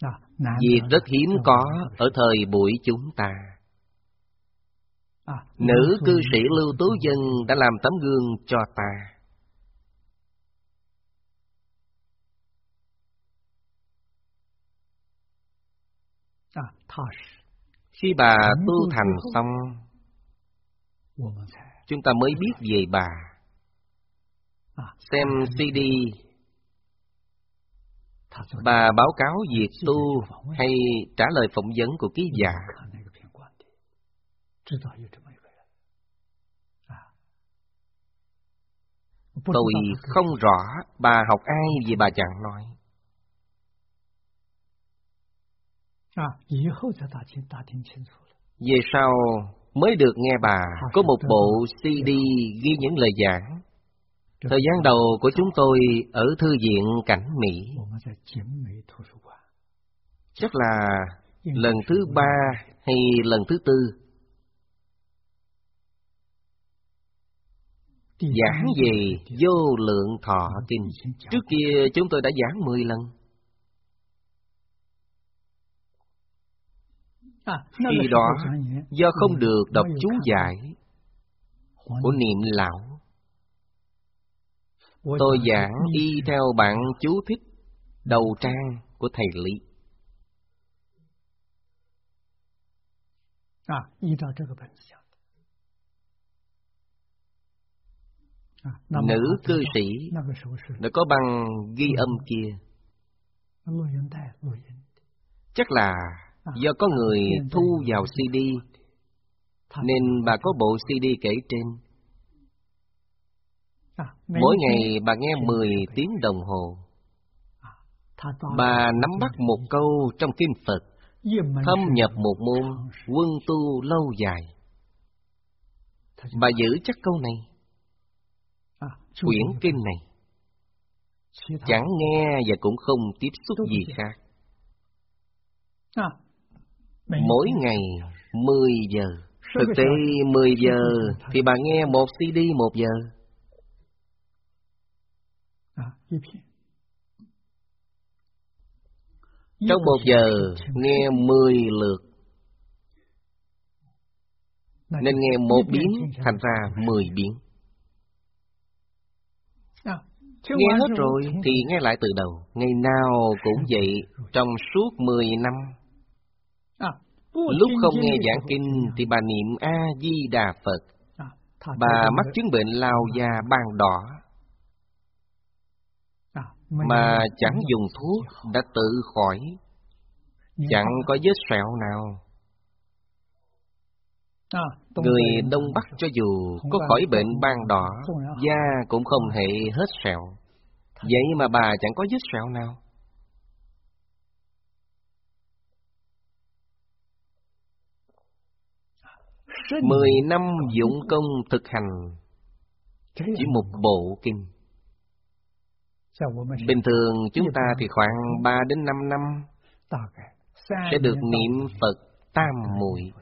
Việc rất hiếm có ở thời buổi chúng ta. Nữ cư sĩ Lưu Tú Vân đã làm tấm gương cho ta. Khi bà tu thành xong, chúng ta mới biết về bà. Xem CD, bà báo cáo việc tu hay trả lời phỏng vấn của ký giả. Tôi không rõ bà học ai vì bà chẳng nói. Về sau mới được nghe bà có một bộ CD ghi những lời giảng. Thời gian đầu của chúng tôi ở Thư viện Cảnh Mỹ. Chắc là lần thứ 3 hay lần thứ 4. Giảng về Vô Lượng Thọ Kinh. Trước kia chúng tôi đã giảng 10 lần. Khi đó, do không được đọc chú giải của Niệm Lão, tôi giảng y theo bản chú thích đầu trang của thầy Lý. Nữ cư sĩ đã có băng ghi âm kia. Chắc là do có người thu vào CD, nên bà có bộ CD kể trên. Mỗi ngày bà nghe 10 tiếng đồng hồ. Bà nắm bắt một câu trong Kinh Phật, thâm nhập một môn, quân tu lâu dài. Bà giữ chắc câu này. Quyển kinh này chẳng nghe và cũng không tiếp xúc gì khác. Mỗi ngày 10 giờ. Thực tế 10 giờ thì bà nghe một CD 1 giờ. Trong 1 giờ nghe 10 lượt, nên nghe 1 biến thành ra 10 biến. Nghe hết rồi thì nghe lại từ đầu. Ngày nào cũng vậy trong suốt 10 năm. Lúc không nghe giảng kinh thì bà niệm A-di-đà Phật. Bà mắc chứng bệnh lao da ban đỏ, mà chẳng dùng thuốc đã tự khỏi, chẳng có vết sẹo nào. Người Đông Bắc cho dù có khỏi bệnh ban đỏ, da cũng không hề hết sẹo. Vậy mà bà chẳng có vết sẹo nào. Mười năm dụng công thực hành chỉ một bộ kinh. Bình thường chúng ta thì khoảng 3 đến 5 năm sẽ được niệm Phật tam muội.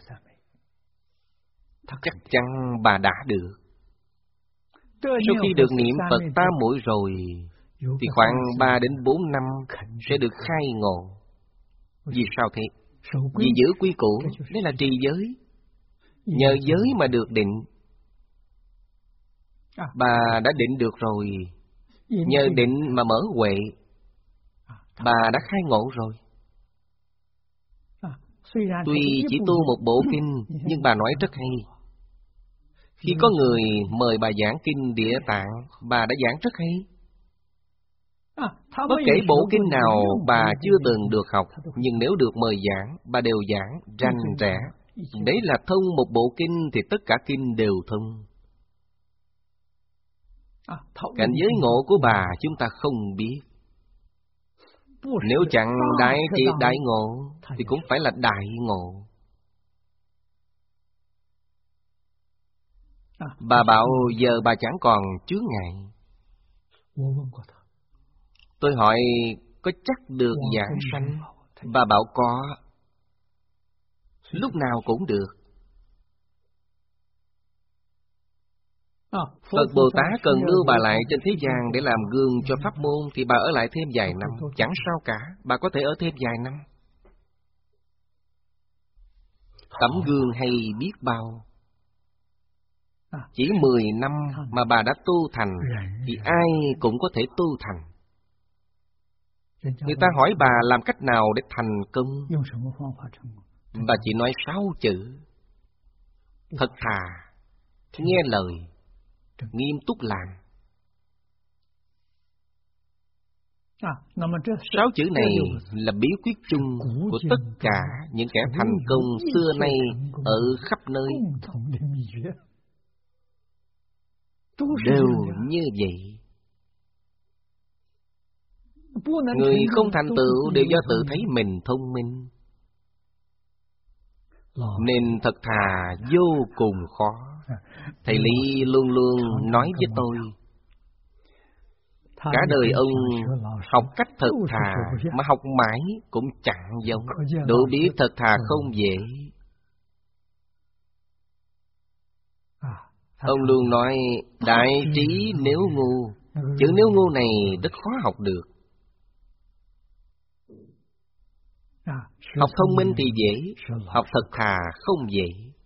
Chắc chắn bà đã được. Sau khi được niệm Phật tam muội rồi thì khoảng 3 đến 4 năm sẽ được khai ngộ. Vì sao thế? Vì giữ quy củ, đấy là trì giới. Nhờ giới mà được định. Bà đã định được rồi, nhờ định mà mở huệ. Bà đã khai ngộ rồi. Tuy chỉ tu một bộ kinh, nhưng bà nói rất hay. Khi có người mời bà giảng kinh Địa Tạng, bà đã giảng rất hay. Bất kể bộ kinh nào bà chưa từng được học, nhưng nếu được mời giảng, bà đều giảng rành rẽ. Đấy là thông một bộ kinh thì tất cả kinh đều thông. Cảnh giới ngộ của bà chúng ta không biết. Nếu chẳng đại triệt đại ngộ thì cũng phải là đại ngộ. Bà bảo giờ bà chẳng còn chướng ngại. Tôi hỏi có chắc được giảng sanh? Bà bảo có. Lúc nào cũng được. Phật Bồ Tát cần đưa bà lại trên thế gian để làm gương cho pháp môn thì bà ở lại thêm vài năm, chẳng sao cả, bà có thể ở thêm vài năm. tấm gương hay biết bao. Chỉ 10 năm mà bà đã tu thành, thì ai cũng có thể tu thành. Người ta hỏi bà làm cách nào để thành công, bà chỉ nói 6 chữ: thật thà, nghe lời, nghiêm túc làm. 6 chữ này là bí quyết chung của tất cả những kẻ thành công xưa nay ở khắp nơi. Đều như vậy. Người không thành tựu đều do tự thấy mình thông minh, nên thật thà vô cùng khó. Thầy Lý luôn luôn nói với tôi, cả đời ông học cách thật thà mà học mãi cũng chẳng giống. Đủ biết thật thà không dễ. Ông luôn nói đại trí nếu ngu. Chữ nếu ngu này rất khó học được. Học thông minh thì dễ, học thật thà không dễ.